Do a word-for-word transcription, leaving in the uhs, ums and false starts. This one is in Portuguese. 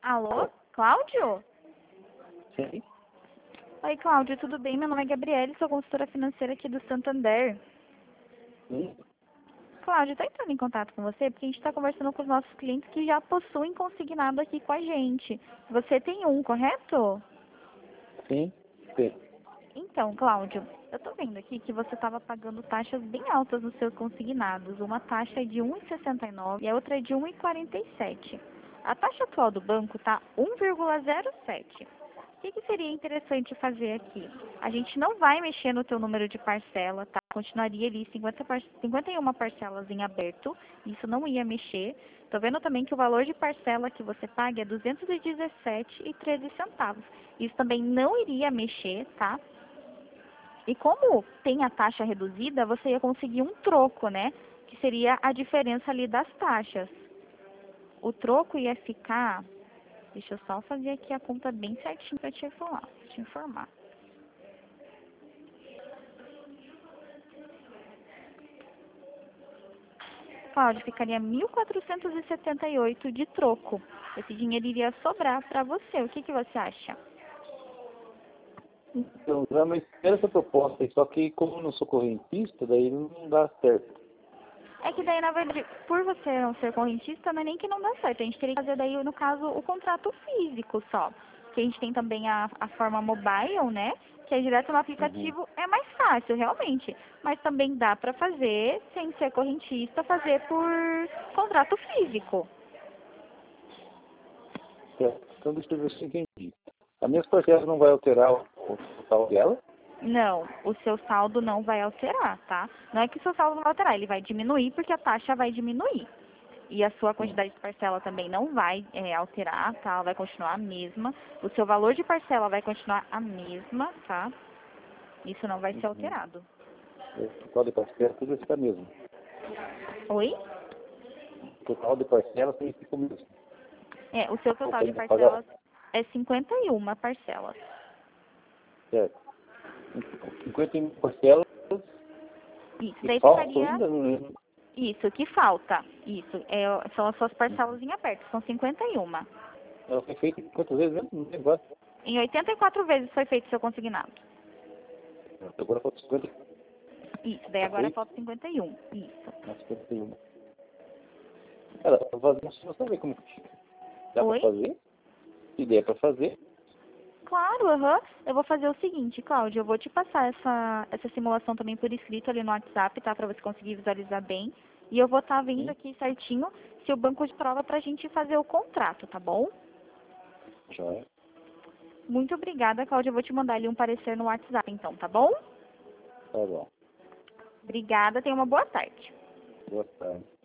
Alô? Cláudio? Sim. Oi, Cláudio, tudo bem? Meu nome é Gabriele, sou consultora financeira aqui do Santander. Sim. Cláudio, estou entrando em contato com você porque a gente está conversando com os nossos clientes que já possuem consignado aqui com a gente. Você tem um, correto? Sim. Sim. Então, Cláudio, eu estou vendo aqui que você estava pagando taxas bem altas nos seus consignados. Uma taxa é de um vírgula sessenta e nove e a outra é de um vírgula quarenta e sete. A taxa atual do banco está um vírgula zero sete. O que, que seria interessante fazer aqui? A gente não vai mexer no teu número de parcela, tá? Continuaria ali cinquenta, par- cinquenta e uma parcelas em aberto, isso não ia mexer. Tô vendo também que o valor de parcela que você paga é duzentos e dezessete reais e treze centavos. Isso também não iria mexer, tá? E como tem a taxa reduzida, você ia conseguir um troco, né? Que seria a diferença ali das taxas. O troco ia ficar... Deixa eu só fazer aqui a conta bem certinho para te informar. Te informar. Cláudio, ficaria mil quatrocentos e setenta e oito de troco. Esse dinheiro iria sobrar para você. O que, que você acha? Então, já me espera essa proposta aí, só que como eu não sou correntista, daí não dá certo. É que daí, na verdade, por você não ser correntista, não é nem que não dá certo. A gente teria que fazer daí, no caso, o contrato físico só. Que a gente tem também a, a forma mobile, né? Que é direto no aplicativo, Uhum. é mais fácil, realmente. Mas também dá pra fazer, sem ser correntista, fazer por contrato físico. Certo. Então deixa eu ver se eu entendi. A minha parcela não vai alterar o o total dela? Não, o seu saldo não vai alterar, tá? Não é que o seu saldo não vai alterar, ele vai diminuir porque a taxa vai diminuir. E a sua Sim. quantidade de parcela também não vai é, alterar, tá? Ela vai continuar a mesma. O seu valor de parcela vai continuar a mesma, tá? Isso não vai ser Uhum. alterado. O total de parcela tudo vai ficar mesmo. Oi? O total de parcela também fica o mesmo. É, o seu Ou total de tem que pagar? parcelas é cinquenta e uma parcelas. Certo. cinquenta e uma parcelas Isso, e daí falta ficaria ainda? Não lembro. isso, que falta. Isso, é, são as suas parcelas em aberto, são cinquenta e uma. Ela foi feita quantas vezes mesmo? Não lembro agora. Em oitenta e quatro vezes foi feito seu consignado. Agora falta cinquenta. Isso, daí agora Foi? falta cinquenta e um. Isso. Não, cinquenta e um. Cara, eu vou fazer uma simulação, ver como que fica. Dá pra Oi? fazer? Se der pra fazer, Claro, aham. Eu vou fazer o seguinte, Cláudio, eu vou te passar essa, essa simulação também por escrito ali no WhatsApp, tá? Pra você conseguir visualizar bem. E eu vou estar vendo sim, aqui certinho se o banco de prova pra gente fazer o contrato, tá bom? joia. Muito obrigada, Cláudia. Eu vou te mandar ali um parecer no WhatsApp, então, tá bom? Tá bom. Obrigada, tenha uma boa tarde. Boa tarde.